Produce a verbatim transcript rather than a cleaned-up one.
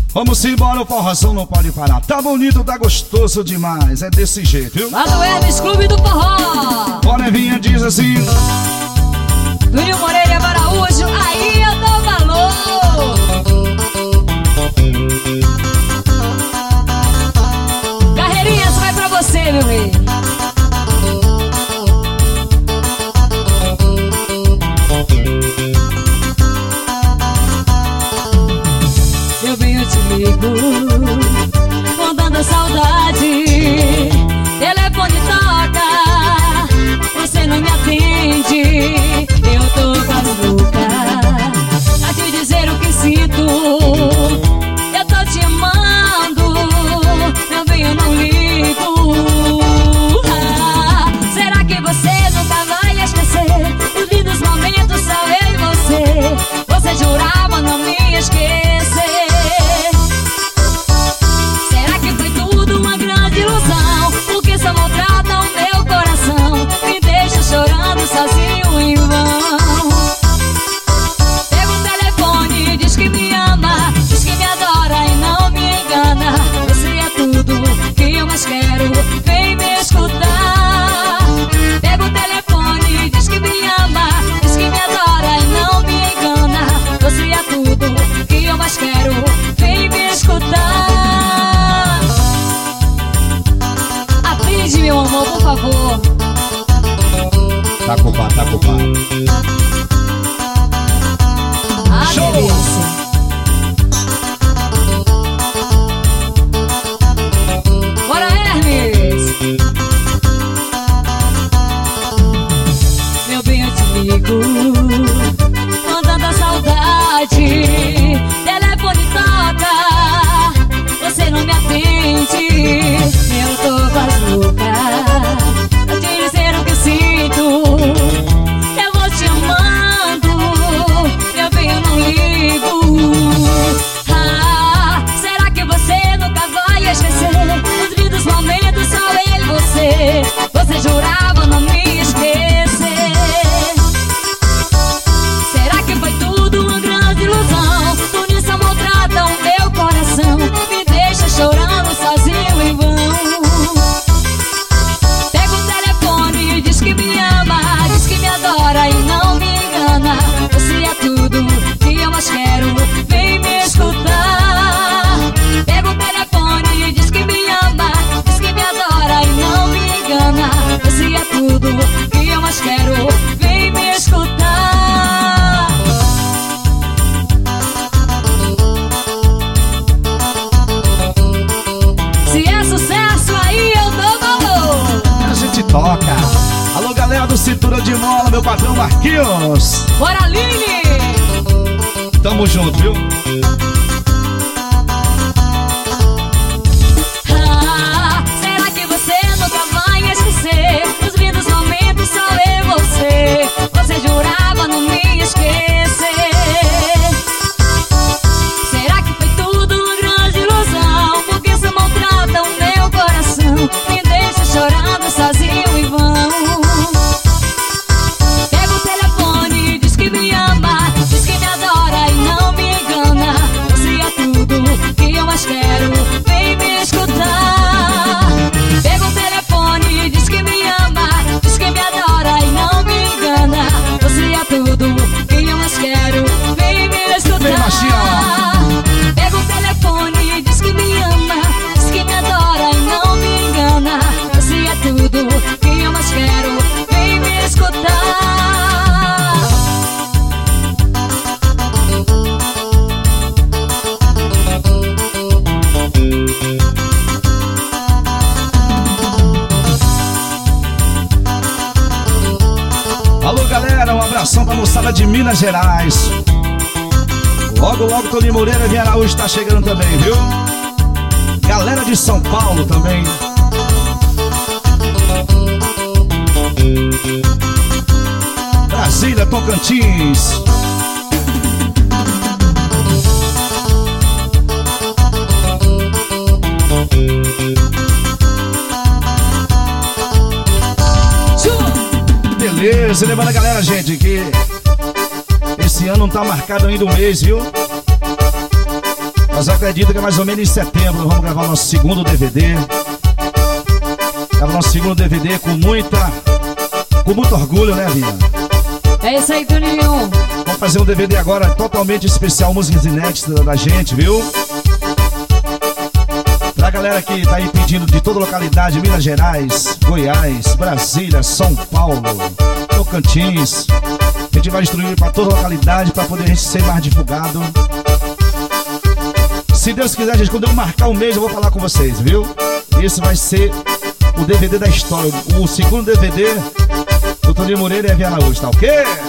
Vamos embora, o forrozão não pode parar. Tá bonito, tá gostoso demais. É desse jeito, viu? Lá do Hermes Clube do Forró. O Nevinha diz assim: Túlio Moreira Araújo, aí eu dou valor. Carreirinhas, vai pra você, meu rei. Eu venho te ligo, contando a saudade. Telefone toca, você não me atende. Eu tô quase louca a te dizer o que sinto. Eu tô te amando, não venho, eu não ligo. Ah, será que você nunca vai esquecer os lindos momentos só eu e você? Você jurava não me esquecer. Será que foi tudo uma grande ilusão? Porque só maltrata o meu coração, me deixa chorando sozinho em vão. Pega o telefone, diz que me ama, diz que me adora e não me engana. Você é tudo que eu mais quero, vem me escutar. Pega o telefone, diz que me ama, diz que me adora e não me engana. Você é tudo que eu mais quero, vem me escutar. Atende, meu amor, por favor. tá culpado, tá culpado. Ah, Show! delícia. Bora, Hermes! Meu bem, eu te ligo, mandando a saudade. Telefone toca, você não me atende. Eu tô quase louca a te dizer o que sinto. Eu vou te amando, meu bem, eu não ligo. Ah, será que você nunca vai esquecer os lindos momentos só eu e você? Você jurava não me esquecer. Será que foi tudo uma grande ilusão? Tudo isso maltrata o meu coração, me deixa chorando sozinho em vão. Pega o telefone, diz que me ama, diz que me adora e não me engana. Você é tudo que eu mais quero, vem me escutar. Pega o telefone, diz que me ama, diz que me adora e não me engana. Você é tudo que eu mais quero, vem me escutar. Se é sucesso aí eu dou valor. A gente toca. Alô, galera do Cintura de Mola, meu patrão Marquinhos. Bora, Lili! Tamo junto, viu? Ah, será que você nunca vai esquecer os lindos momentos só eu e você? Você jurava não me esquecer. Será que foi tudo uma grande ilusão? Porque isso maltrata o meu coração, me deixa chorando sozinho em vão. Pega o telefone, diz que me ama, diz que me adora e não me engana. Você é tudo que eu mais quero, vem me escutar. Pega o telefone, diz que me ama, diz que me adora e não me engana. Você é tudo que eu mais quero, vem me escutar. Vem, Marcinho. Pega o telefone, diz que me ama, diz que me adora e não me engana. Você é tudo que eu mais quero, vem me escutar. Alô, galera, um abração pra moçada de Minas Gerais. Logo, logo, Túlio Moreira e Araújo tá chegando também, viu? Galera de São Paulo também. Brasília, Tocantins. Beleza, lembrando a galera, gente, que esse ano não tá marcado ainda um mês, viu? Mas eu acredito que é mais ou menos em setembro nós vamos gravar o nosso segundo D V D. Gravar o nosso segundo D V D com muita, com muito orgulho, né, Vinha? É isso aí, Toninho. Vamos fazer um D V D agora totalmente especial, músicas inéditas da gente, viu? Pra galera que tá aí pedindo de toda localidade, Minas Gerais, Goiás, Brasília, São Paulo, Tocantins. A gente vai distribuir pra toda localidade pra poder a gente ser mais divulgado. Se Deus quiser, gente, quando eu marcar um mês eu vou falar com vocês, viu? Esse vai ser o D V D da história, o segundo D V D do Toninho Moreira e a Via Araújo, tá ok?